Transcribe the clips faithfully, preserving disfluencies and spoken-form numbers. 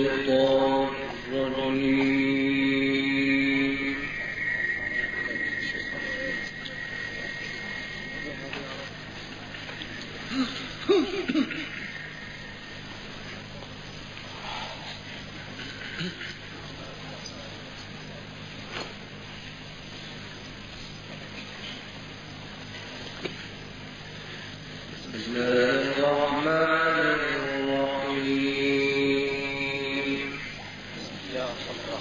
الشيطان الرجيم. بسم الله الرحمن الرحيم. يا الله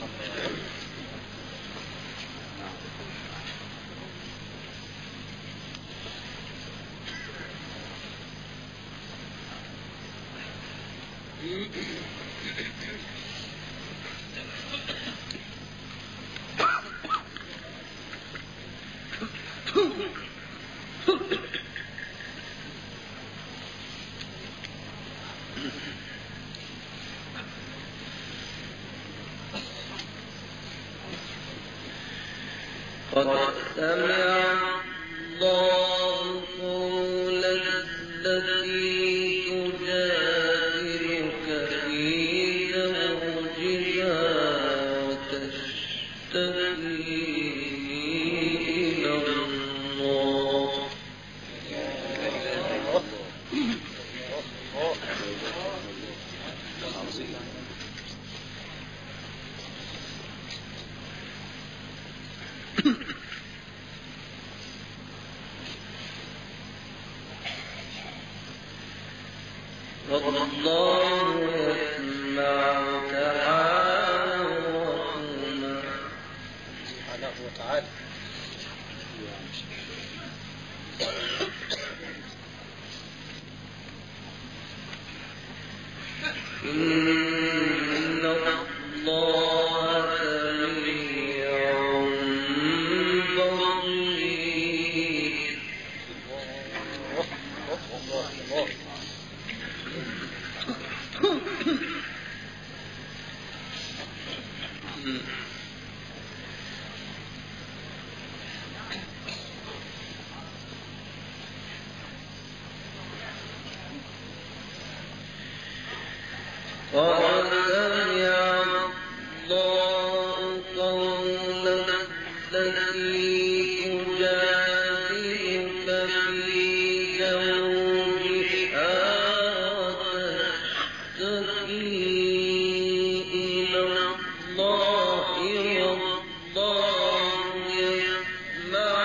قد سمع الله قول التي تجادلك في زوجها وتشتكي إلى الله. والله يسمع تحاوركما. سبحانه وتعالى. إن الله سميع بصير. قد سمع الله قول التي تجادلك في زوجها وتشتكي إلى الله والله يسمع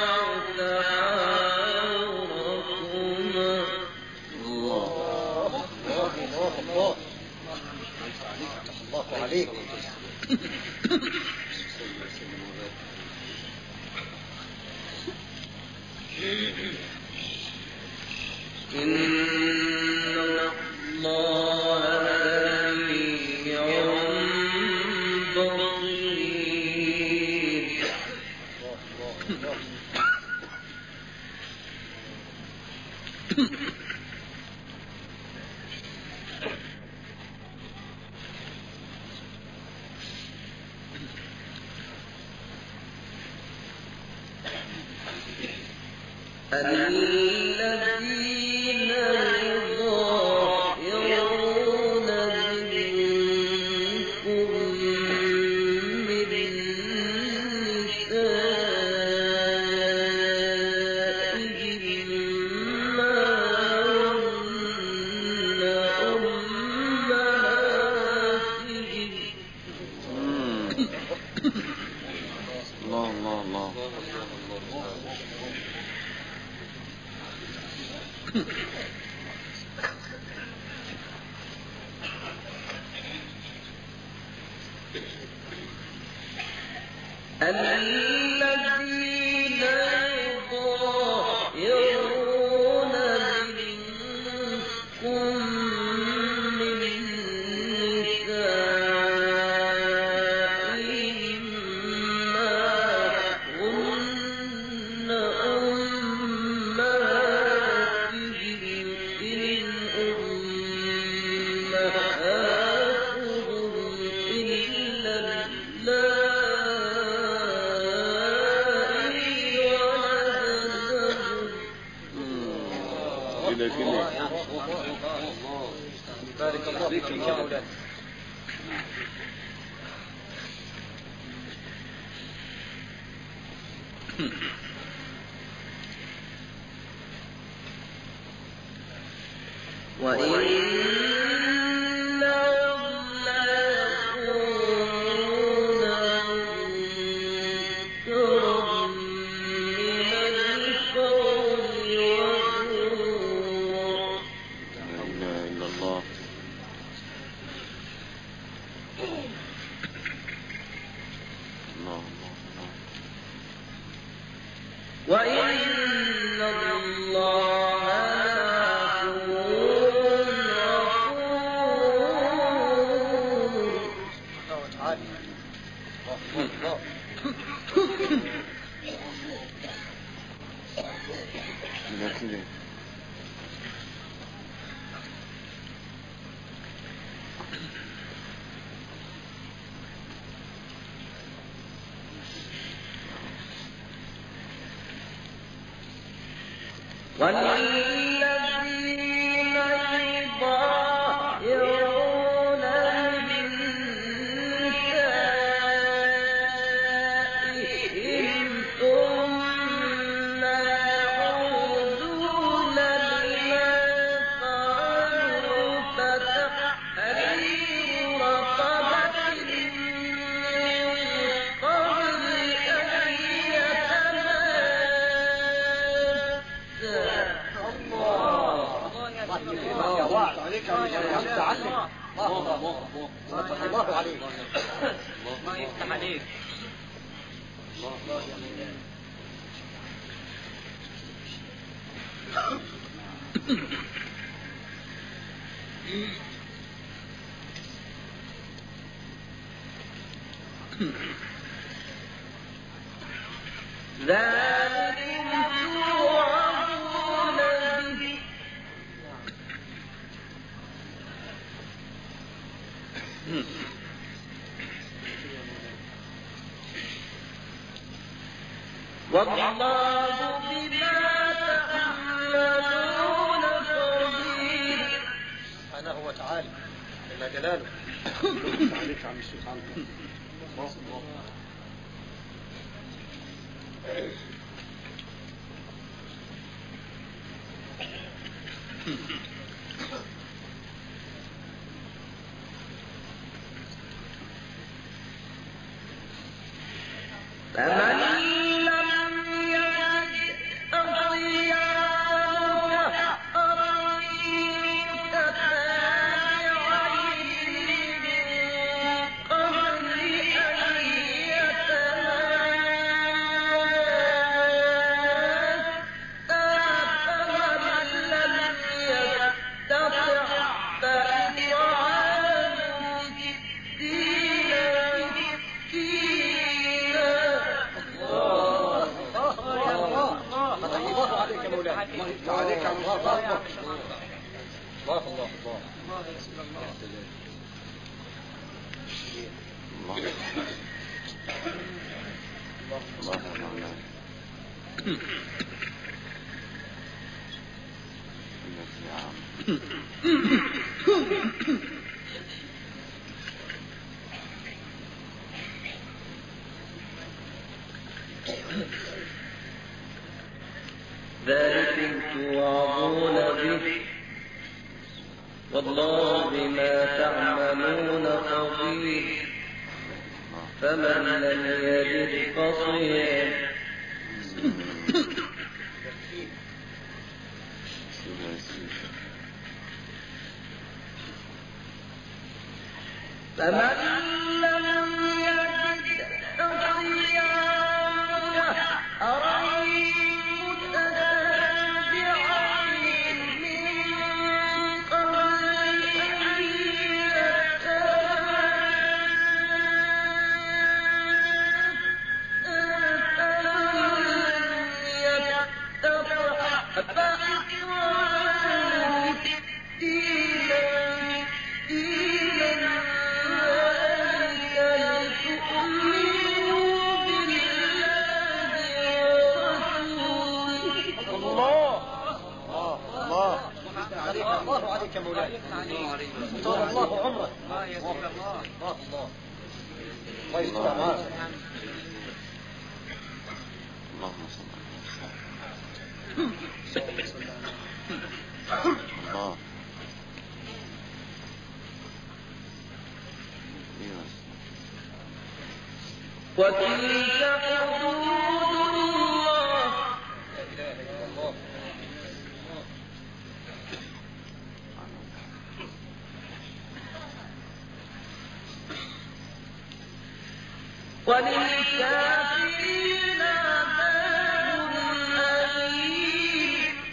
تحاوركما. الله الله الله الله عليك. إن الله سميع بصير. الذين يظاهرون منكم من نسائهم ما هن أمهاتهم. الله الله الله. الذين يظاهرون منكم من نسائهم ما هن أمهاتهم إن أمهاتهم إلا كده كده. بارك الله فيك يا مولانا. والذين يظاهرون من نسائهم ثم يعودون لما فعلوا فتحرير رقبة من قبل أن عليك يا متعلم. الله الله فتح الله عليك. الله يفتح عليك. ذلكم توعظون به والله بما تعملون خبير سبحانه وتعالى جل جلاله. عليك يا عم الشيخ عنك. فمن لم يجد فصيام شهرين متتابعين من قبل أن يتماسا فمن لم يستطع فإطعام ستين مسكينا. الله عليك يا مولانا. الله عليك يا الله. الله الله الله الله يسر الله. الله الله ذلكم توعظون به والله بما تعملون خبير. فمن لم يجد فصيام فمن لم يجد فصيام شهرين متتابعين من قبل أن يتماسا فإطعام ستين مسكينا طال الله عمرك. الله يا سيدي الله. الله الله الله يستر معاك. اللهم صل على الله. وتلك حدود الله. لا اله الا الله. وللكافرين عذاب أليم.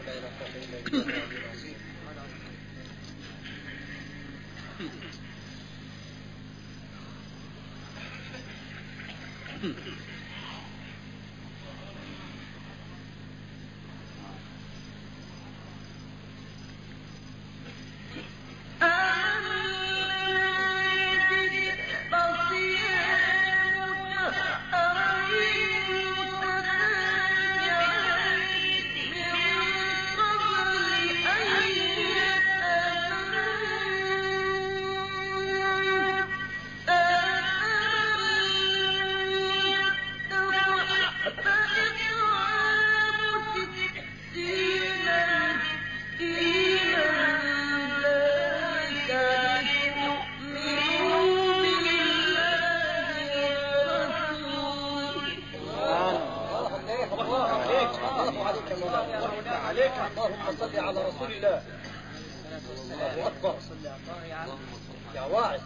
عليك. اللهم صل على رسول الله. الله أكبر. يا واعظ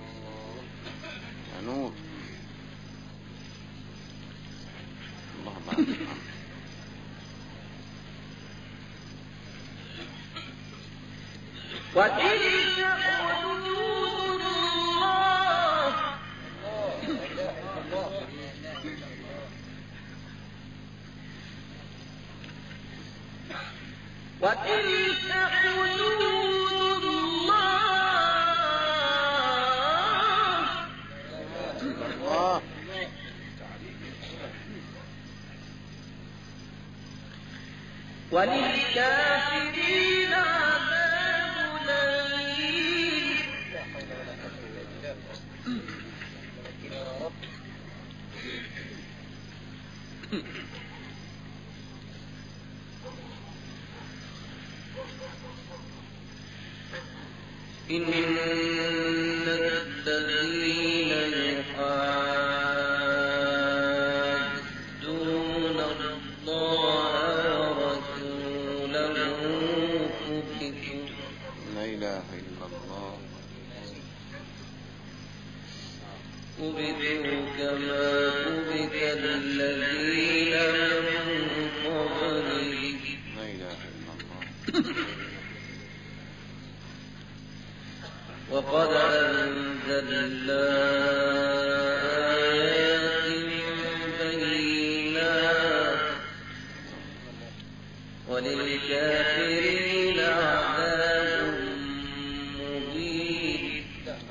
يا نور. اللهم عليك. وتلك حدود الله. لا إله إلا الله. وتلك حدود الله. الله. وللكافرين عذاب أليم. لا حول ولا قوة إلا بالله. يا رب. إن الذين يحادون الله ورسوله كبتوا لا إله إلا الله. كبتوا كما كبت الذين من قبلهم. لا إله إلا الله. وقد أنزلنا آيات بينات وللكافرين عذاب مهين.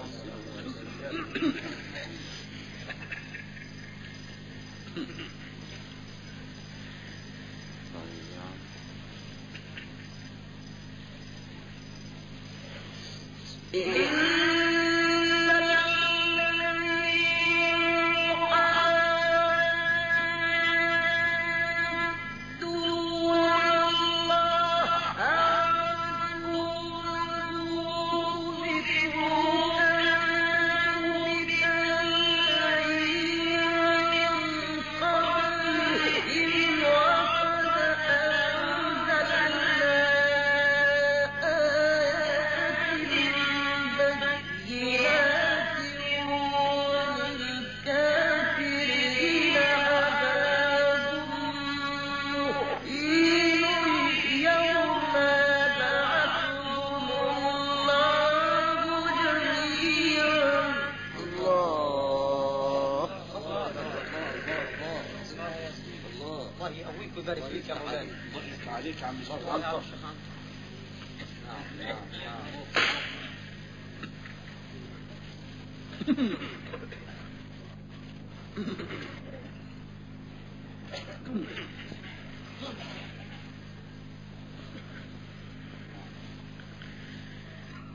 ويبارك فيك يا مولانا. عليك عم الله.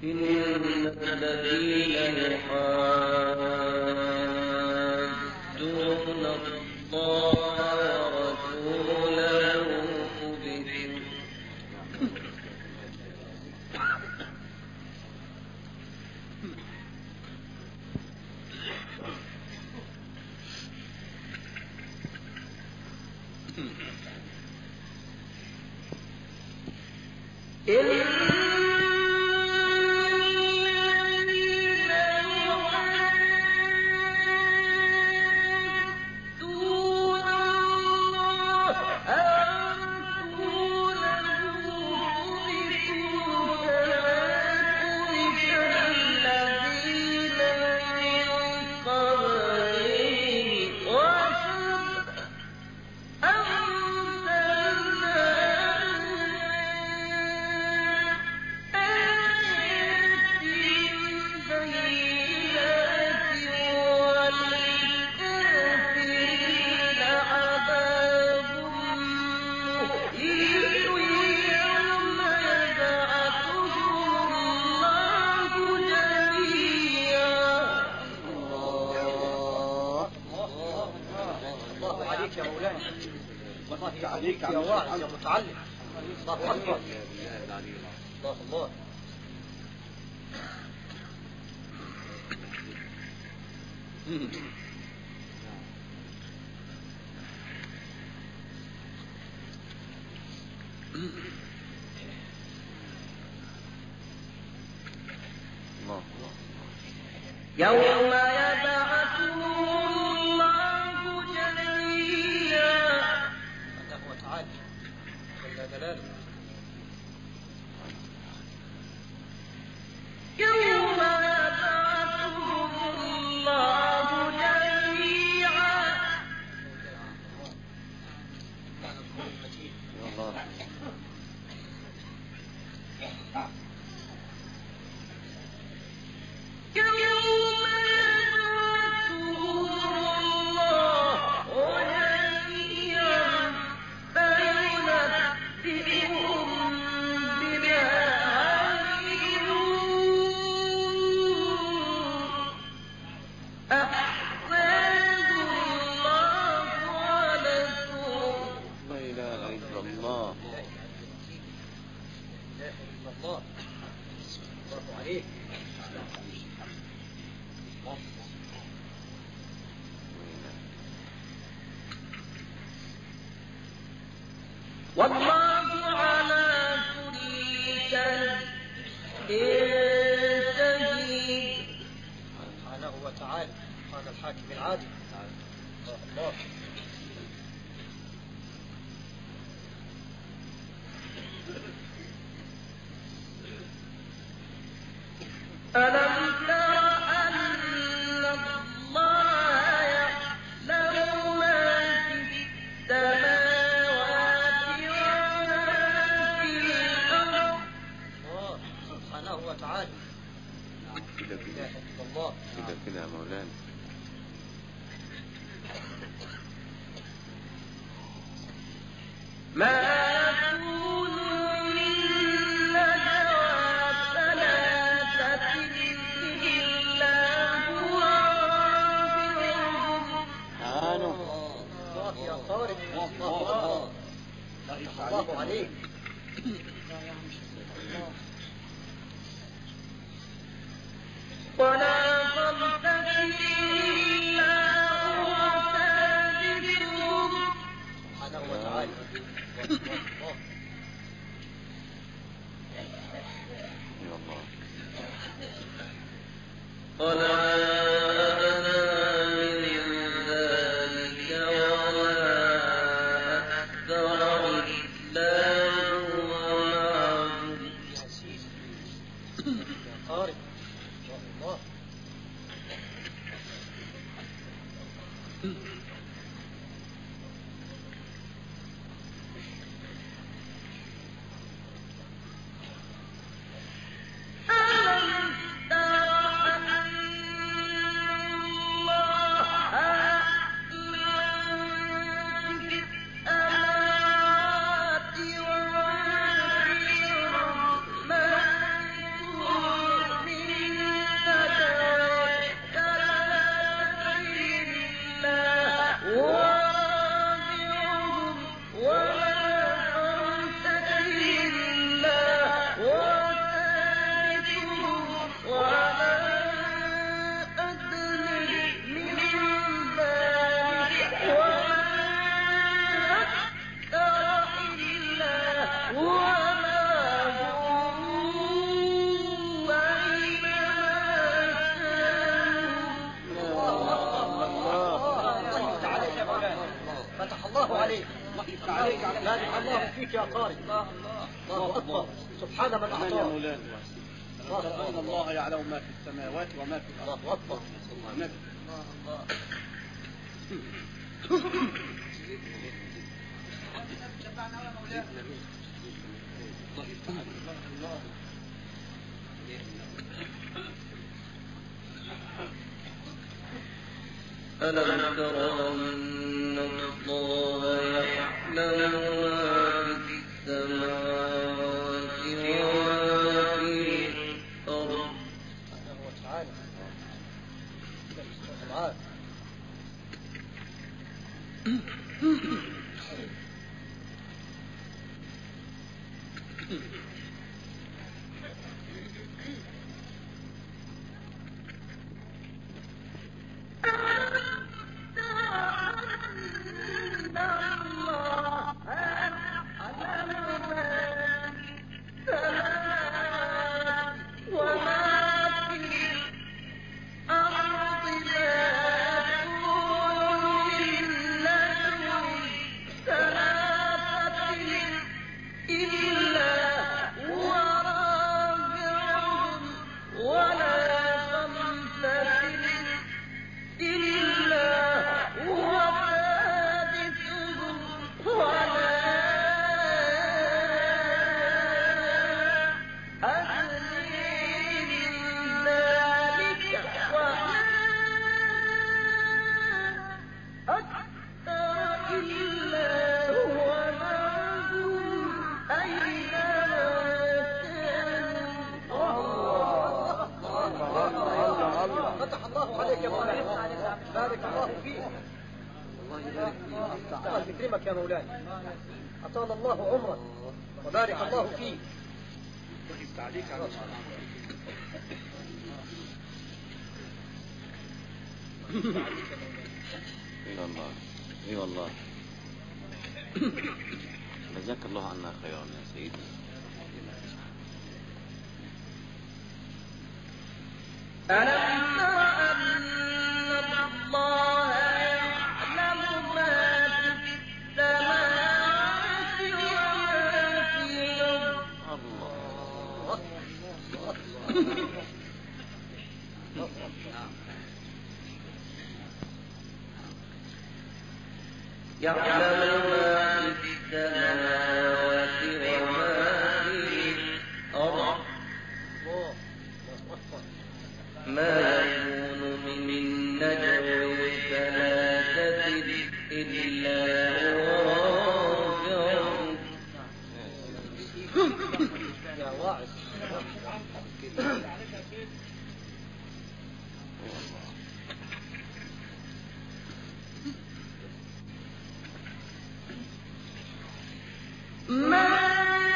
إن الذين يحادون الله ورسوله كبتوا عليك يا واعظ يا متعلم. الله أكبر. الله الله. يوم يبعثهم الله جميعا أنه وتعالى جل جلاله. يوم يبعثهم الله جميعا والله على كل شيء شهيد. سبحانه وتعالى قال الحاكم العادل. الله ألم تر أن الله يعلم ما في السماوات وما في الأرض. الله سبحانه وتعالى. كده لا كده إله إلا الله. كده كده يا مولانا. ما يكون من نجوى ثلاثة إلا هو رابعهم. الله يا طارق. الله الله عليك. ولا خمسة إلا هو سادسهم. سبحانه وتعالى. الله يا الله. ولا أدنى من ذلك ولا أكثر إلا هو معهم. يا سيدي يا طارق. الله ألم تر أن الله أعلم بالسماوات وما في الأرض ما يكون يا قارئ. الله الله الله أكبر. سبحان من من يا أعطاه. مولانا ترى ان الله يعلم ما في السماوات وما في الارض. الله أكبر. النبي. ألم تر أن الله يعلم ما في السماوات وما في الأرض. فتح الله عليك يا مولانا. بارك الله فيك. الله يكرمك يا مولاي. أطال الله عمرك وبارك الله فيك. وجبت عليك على اي والله اي والله. جزاك الله عنا خيرا يا سيدي. ألم تر أن الله يعلم ما في السماوات وما في الأرض. يعلم ما في السماوات وما في الأرض. ما يكون من نجوى ثلاثة إلا هو رابعهم. يا واعظ. ما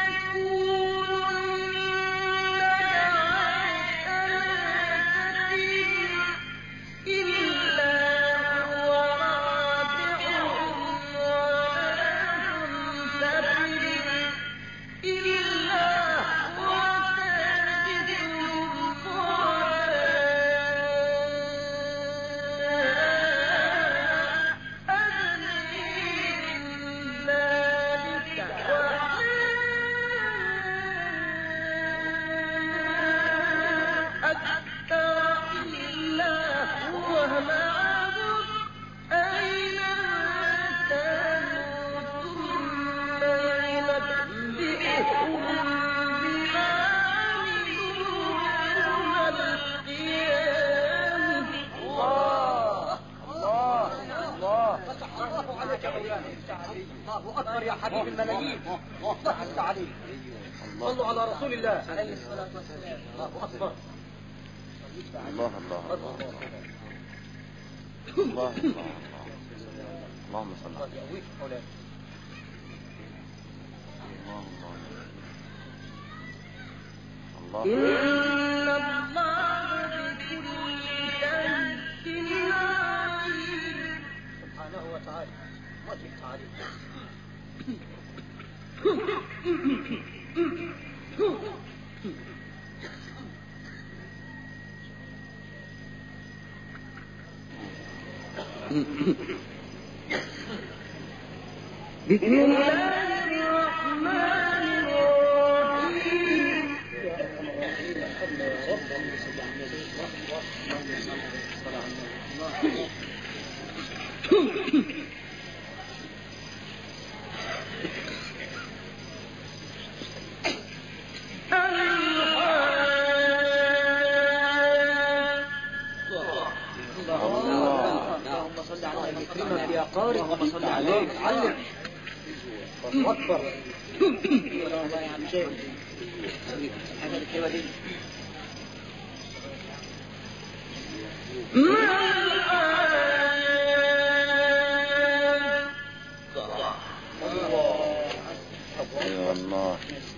الله أكبر يا حبيب الملايين. الله يفتح عليك. صلوا على رسول الله عليه الصلاة والسلام. الله أكبر. الله الله الله الله الله. اللهم صل على يقويك مولانا. الله الله. إن الله بكل شيء عليم. سبحانه وتعالى. وجه تعاليم. بسم الله الرحمن يكرمك يا قارئ. اللهم صل عليك. علم اكبر. الله يا عم شيخ الحاجه الحلوه دي. ايوه الله.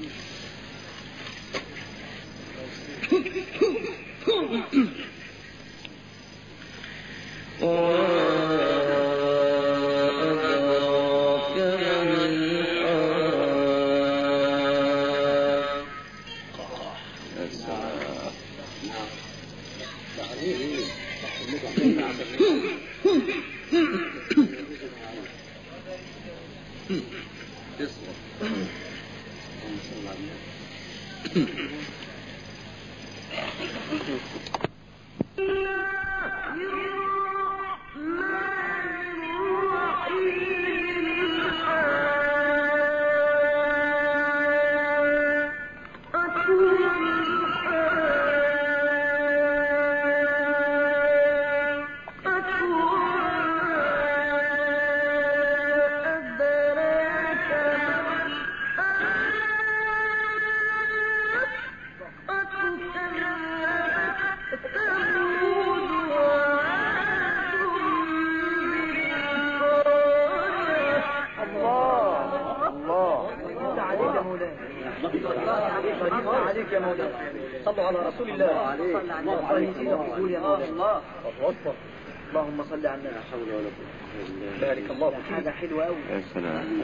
عليك يا مولانا. صلوا على رسول الله. الله يزيدك قبول يا مولانا. الله اكبر. اللهم صل على النبي. لا حول ولا قوه. بارك الله فيك. حاجه حلوه قوي. يا سلام.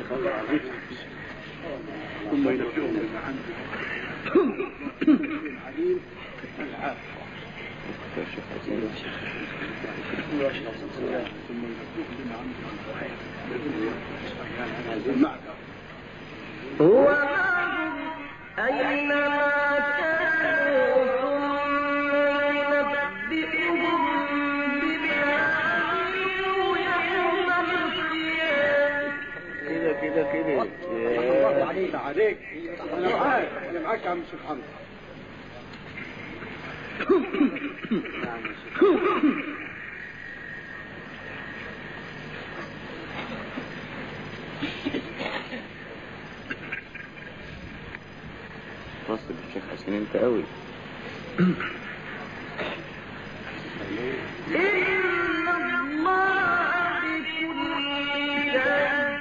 ثم ينبئهم بما عنده العليم العافيه. ثم ينبئهم بما عنده هو معهم أينما كانوا ثم ينبئهم بما عملوا يوم القيامة. كده كده كده. الله عليك. عليك. انا معاك انا معاك يا عم شيخ حمد. وصل الشيخ حسين انت قوي. إن الله بكل شيء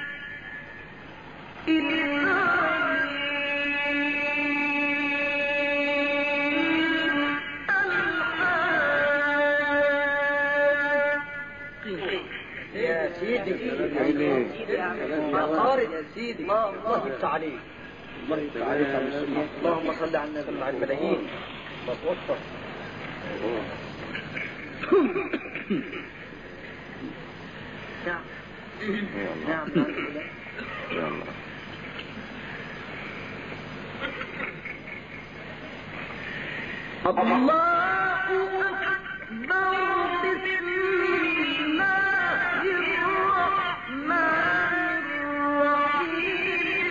يا سيدي يا قارئ يا سيدي. الله يفتح عليك. الله يفتح عليك يا مسلم. اللهم صل على النبي مع الملايين. وتوفر. نعم يلا نعم يلا. الله أكبر. بسم الله الرحمن الرحيم.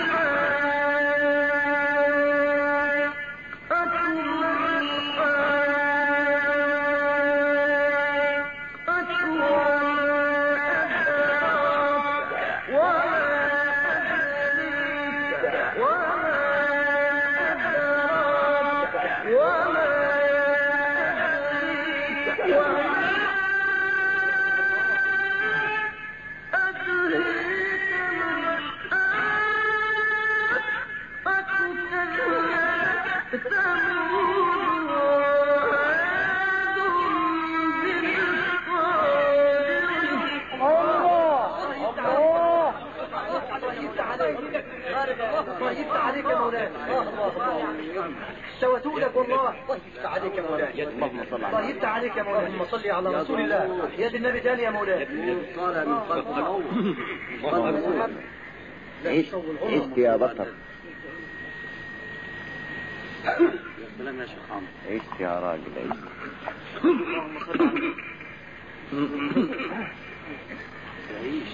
الله يفتح عليك يا مولانا. الله سوتوا لك والله. الله يفتح عليك يا مولانا. الله يفتح عليك يا مولانا. اللهم صل على رسول الله. يد النبي تاني يا مولانا. طالع من خلق عيش عيش يا بطل. سلام يا شيخ عمرو. عيش يا راجل عيش. اللهم صل على النبي. عيش.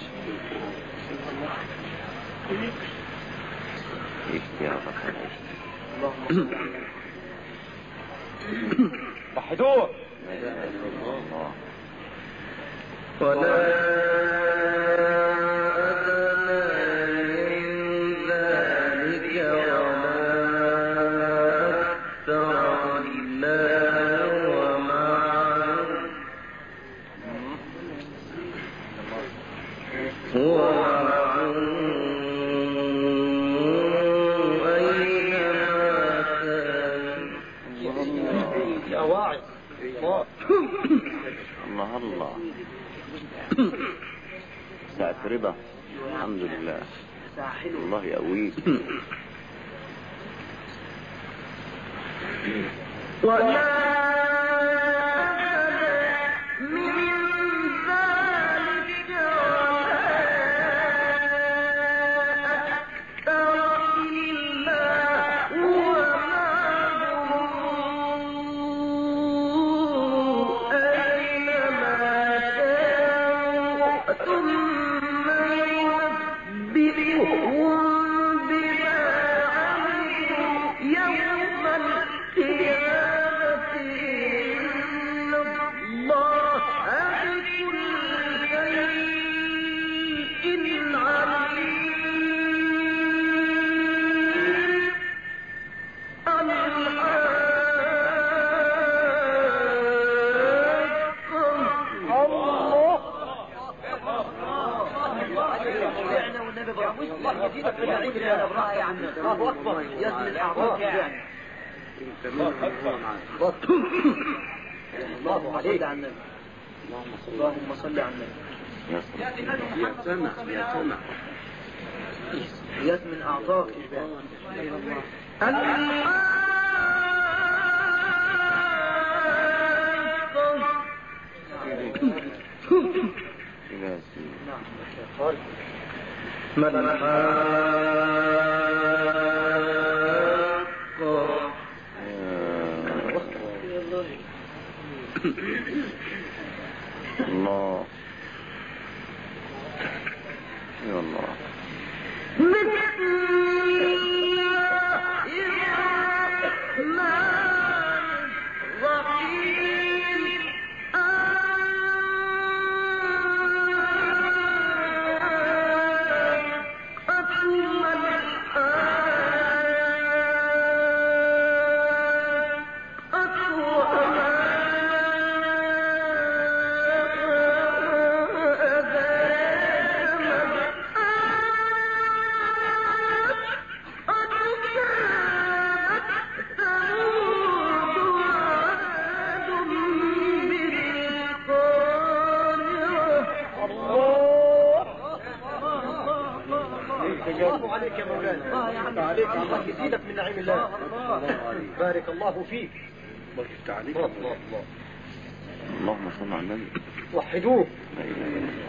عيش يا راجل عيش. اللهم صل على النبي. وحدوه. لا إله إلا الله. ولا الله الله. ساعة رضا. الحمد لله. الله يقويك. ولا الله أكبر. يزن الأعراض يعني. الله عليك. اللهم صل على النبي. يا سمع يا سمع. يزن أعضاك من الله يا الله. الله عليك يا مولانا. الله عليك. الله يزيدك من نعيم الله. بارك الله فيك. الله يفتح عليك. الله الله. اللهم صل على النبي. وحدوه. لا إله إلا الله.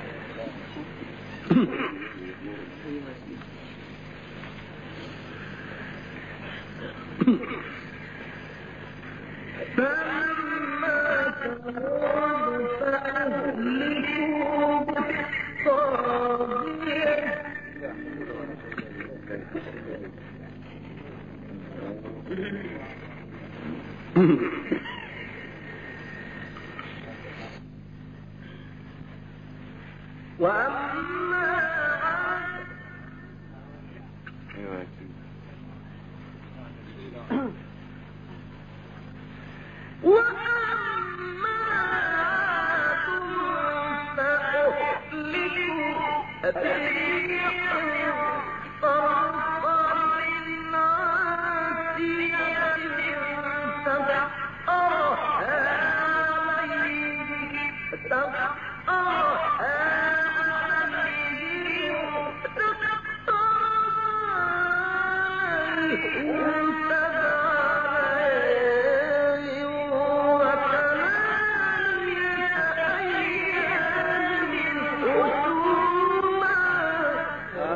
وأما أيوة وأما فأهلكوا بريح صرصر عاتية سخرها عليهم سخرها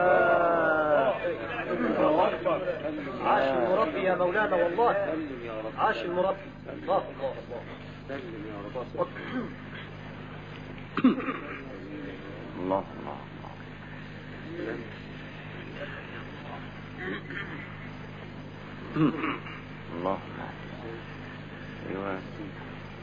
عاش ربي يا مولانا والله. عاش المربي. الله الله الله. سلم يا رب. الله الله الله الله. ايوه يا سيدي.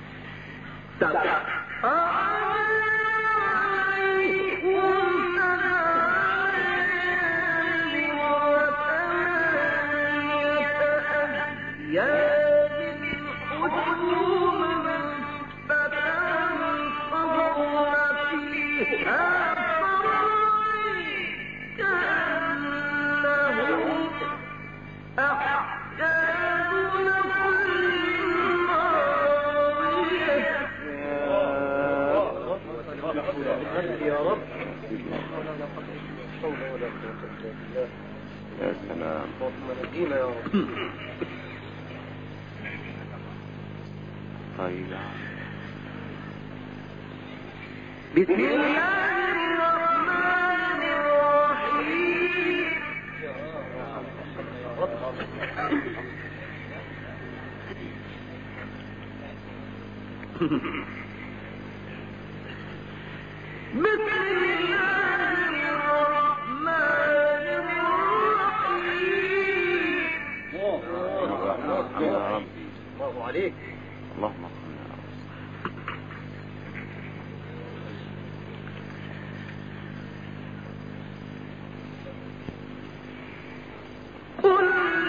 يا رب. يا سلام. نجينا يا رب. طيب بسم الله الرحمن الرحيم. بسم الله الرحمن الرحيم. يا رب. الله عليك. اللهم صل على قل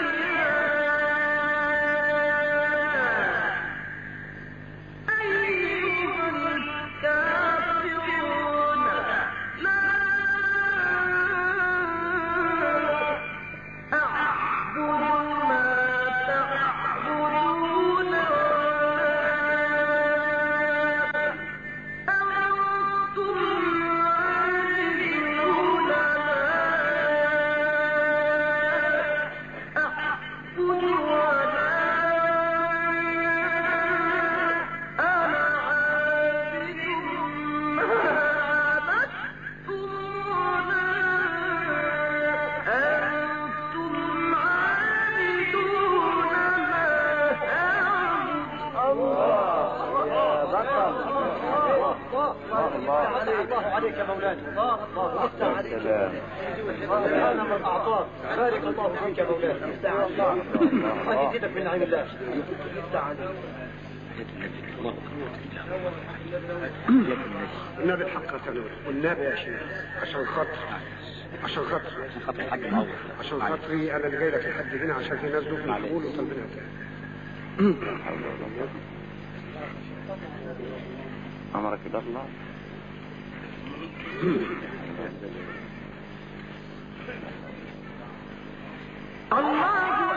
الله عليك يا مولانا. الله الله يفتح عليك. سبحان من اعطاك. بارك الله فيك يا مولانا. يفتح عليك. الله يزيدك من نعيم الله. يفتح عليك. النبي الحق تنور والنبي يا شيخ عشان خاطر عشان خاطر عشان خاطري انا اللي جاي لك لحد هنا عشان في ناس دول مقبول وطالبينها تاني. امرك الى الله. الله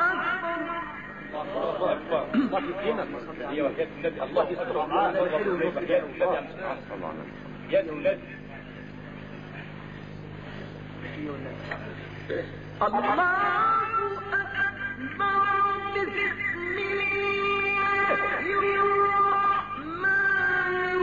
أكبر. الله يكرمك. الله يستر معاك. يا الولاد. الله أكبر. بسم الله الرحمن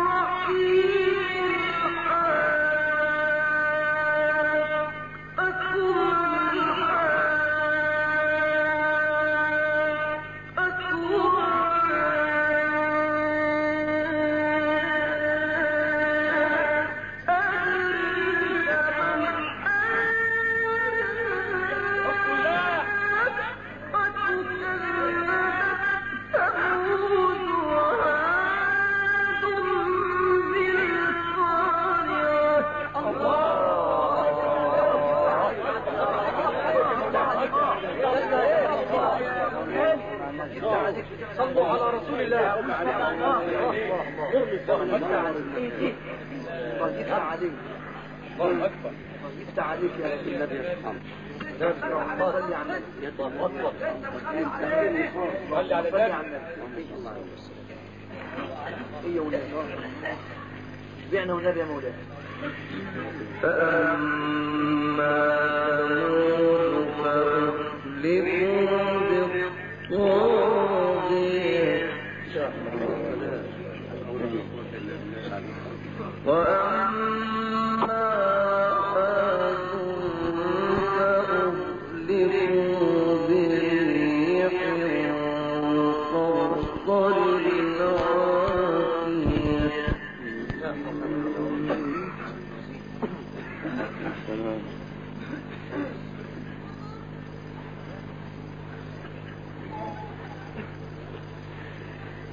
صلوا على رسول الله. الله يفتح عليك. الله اكبر. يفتح عليك يا رسول الله. الله صلي على النبي. الله اكبر. صلي على النبي. ايه يا ولاد بيعنا والنبي يا مولانا. فأما فأهلكوا بالطاغية وأما عاد فأهلكوا بريح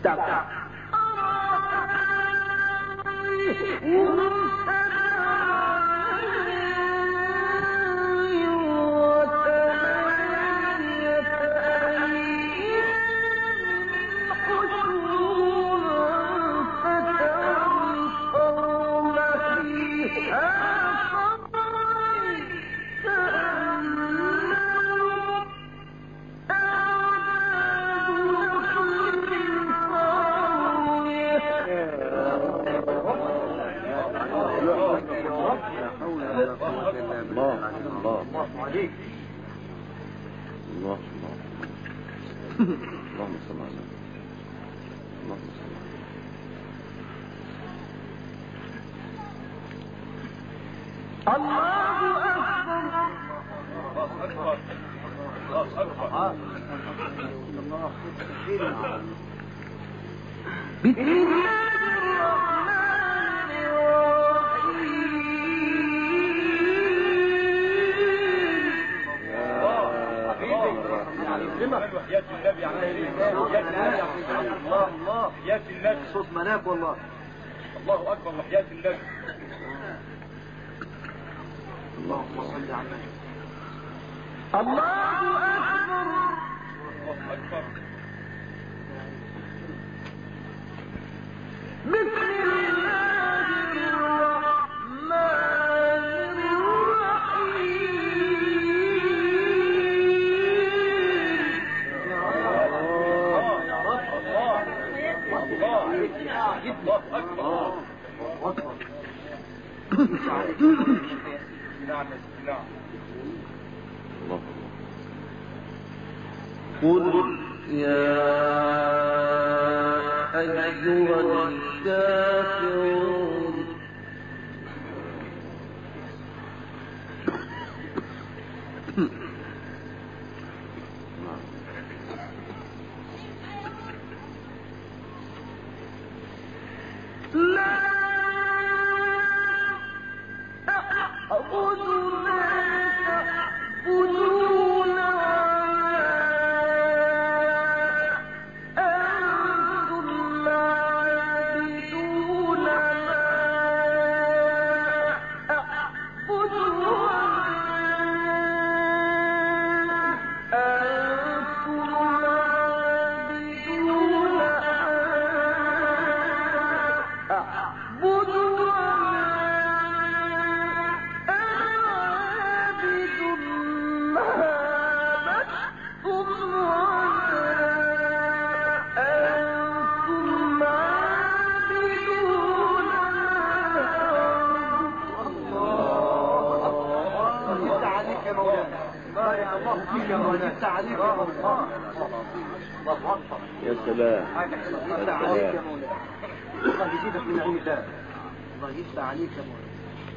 يا سلام يفتح عليك يا مولانا. الله يزيدك من نعيم الله. الله يفتح عليك يا مولانا.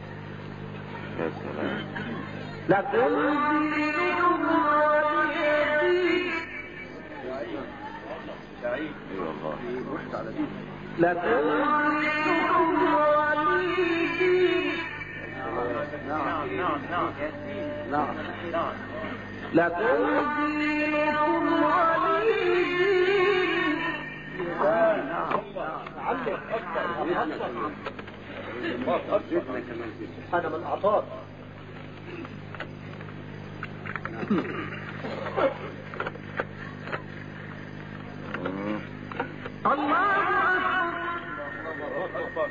يا سلام لكم دينكم ولي دين. اي والله لكم دينكم ولي دين. نعم نعم نعم نعم نعم لكم دينكم ولي دين. هذا من أعطاك. الله أكبر.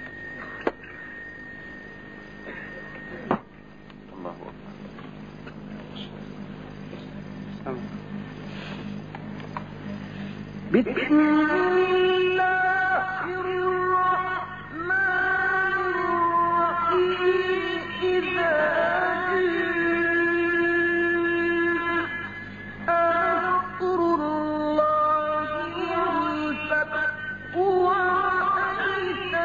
الله أكبر. بسم الله الرحمن الرحيم. إذا جاء نصر الله والفتح ورأيت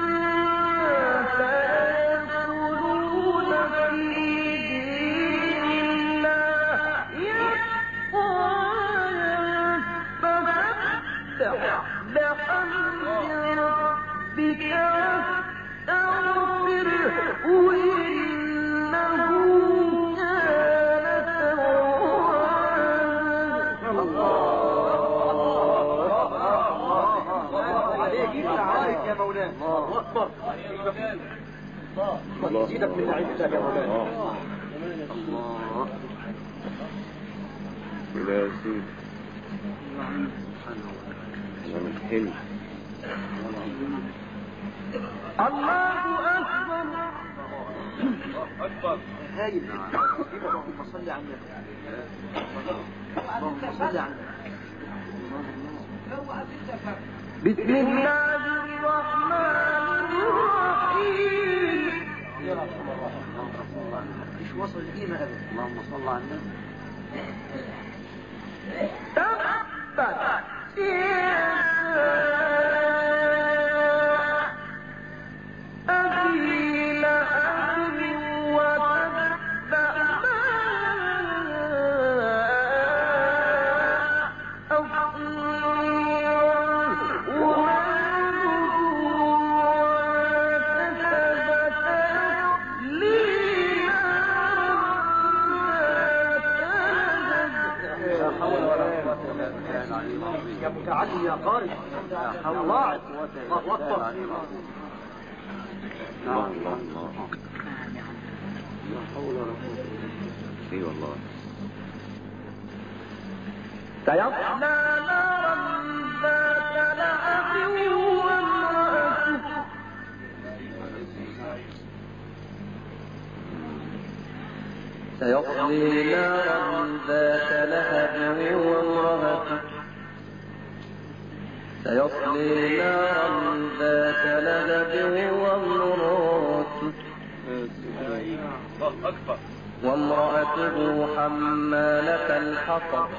الناس يدخلون في دين الله أفواجا فسبح بحمد ربك واستغفره إنه كان توابا. يفتح عليك يا مولانا. الله اكبر. الله يزيدك من عزتك يا مولانا. الله كده يا سيدي من الحلم. الله أكبر. اكبر. هايل. اللهم صل على النبي. اللهم صل على النبي. بسم الله الرحمن الرحيم. مش وصل القيمة أبدا. اللهم صل على النبي. تبت أبي لهب وتب ما يا متعلم يا قارئ. الله الله اكبر. الله الله الله. لا حول ولا قوة. اي والله. سيصلى نارا ذات لهب وامرأته سيصلي نارا ذات لهب وامرأته سيصلي نارا ذات لهب وامرأته وامرأته حمالة الحطب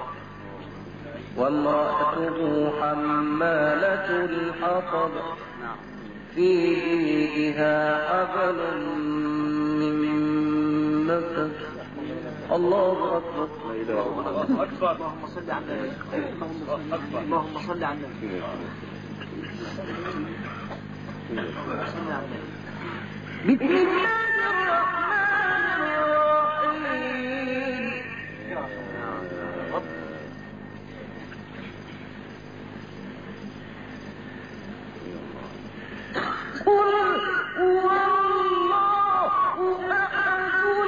وامرأته حمالة الحطب في جيدها حبل من مسد. الله أكبر. الله أكبر. اللهم صل على النبي. اللهم صل على النبي. بسم الله الرحمن الرحيم. قل هو الله أحد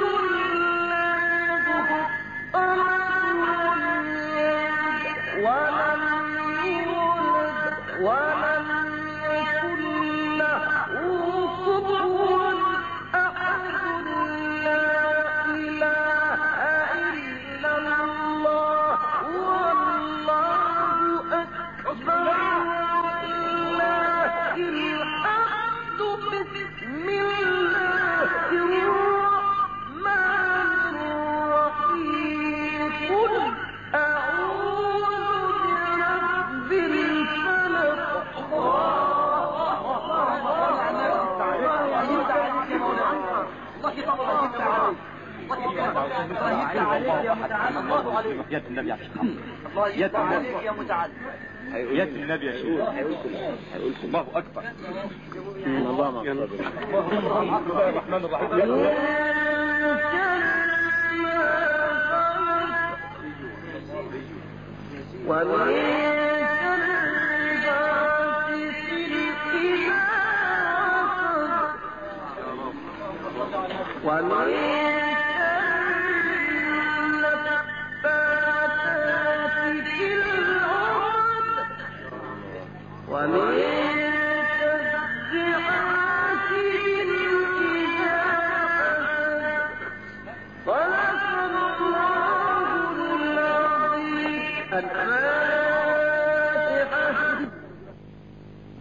ولم يولد ولم يكن له كفوا أحد. لا إله إلا الله والله أكبر. ولله الحمد. بسم الله الرحمن الرحيم. قل أعوذ برب الفلق. يد النبي يا شيخ. الله يفتح عليك يا متعلم. يد النبي يا شيخ. الله أكبر. الله ما بسم الله الرحمن الرحيم. ومن شر غاسق إذا وقب ومن شر النفاثات في العقد ومن شر حاسد إذا حسد. صدق الله العظيم.